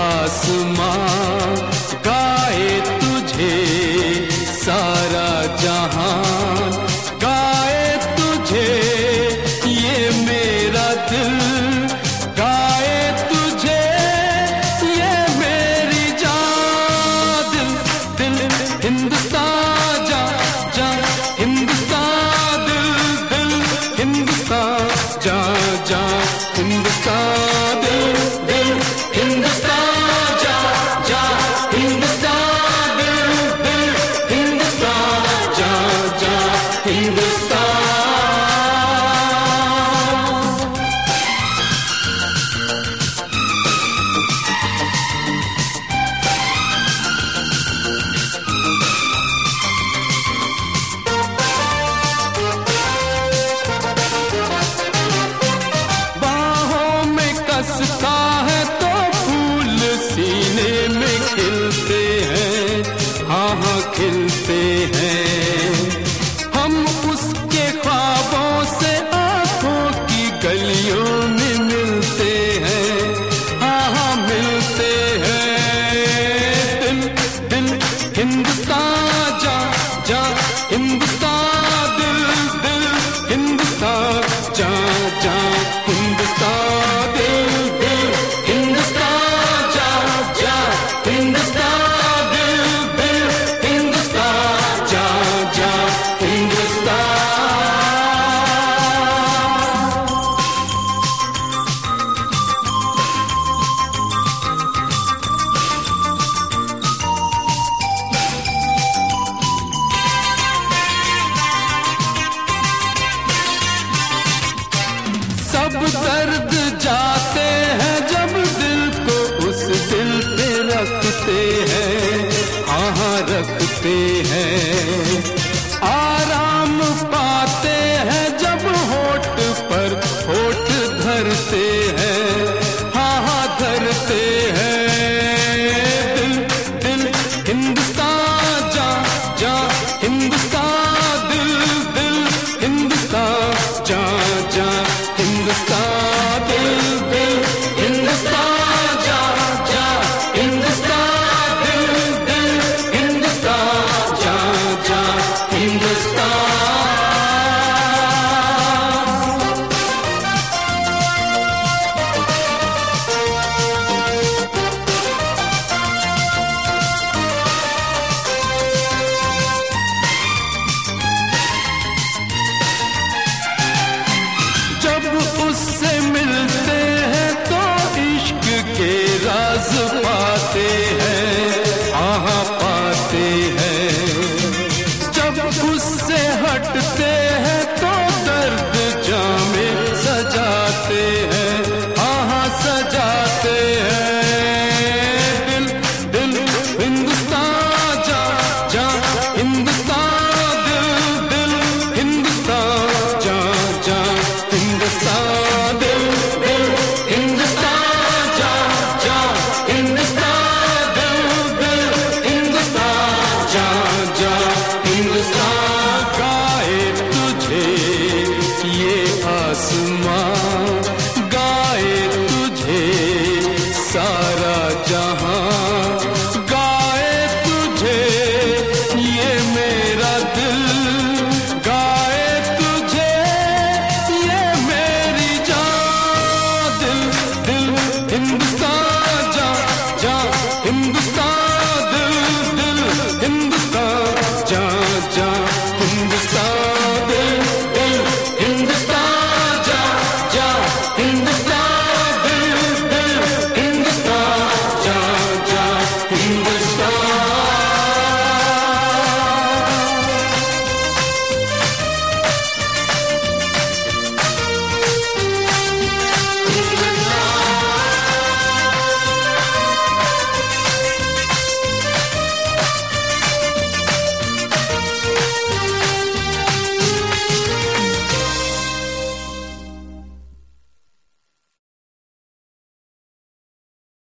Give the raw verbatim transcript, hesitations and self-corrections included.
आसमां गाए तुझे, सारा जहान गाए तुझे, ये मेरा दिल गाए तुझे, ये मेरी जान। दिल दिल हिंदुस्तान जा जा, हिंदुस्तान दिल दिल हिंदुस्तान जा जा, हिंदुस्तान दिल दिल हिंदुस्तान जा जा, हिंदुस्तान दिल दिल हिंदुस्तान जा जा, हिंदुस्तान। कसता है तो फूल सीने में खिलते हैं, हाँ हाँ खिलते हैं। हम उसके ख्वाबों से आंखों की गलियों में मिलते हैं, हाँ हाँ मिलते हैं। दिल दिल हिंदुस्तान जा जा, हिंदुस्तान दिल दिल हिंदुस्तान जा जा, हिंदुस्तान सब दर्द जाते हैं जब दिल को उस दिल पे रखते हैं, हाँ हाँ रखते हैं। आराम पाते हैं जब होठ पर होठ धरते हैं, हाँ हाँ धरते हैं। दिल दिल हिंदुस्तान जा जा, हिंदुस्तान दिल दिल हिंदुस्तान जा जा, हिंदुस्तान दिल दिल हिंदुस्तान जा जा, हिंदुस्तान दिल दिल हिंदुस्तान जा जा, हिंदुस्तान। जब उससे मिलते हैं तो इश्क के राज पाते हैं, हाँ पाते हैं। जब उससे हटते हैं तो दर्द जामे सजाते हैं, हाँ सजाते हैं। दिल दिल हिंदुस्तान जा जा, हिंदुस्तान दिल दिल हिंदुस्तान जा जा, हिंदुस्तान दिल दिल हिंदुस्तान जा जा, हिंदुस्तान दिल दिल हिंदुस्तान जा जा, हिंदुस्तान गाए तुझे, ये आसमां गाए तुझे, सारा जहां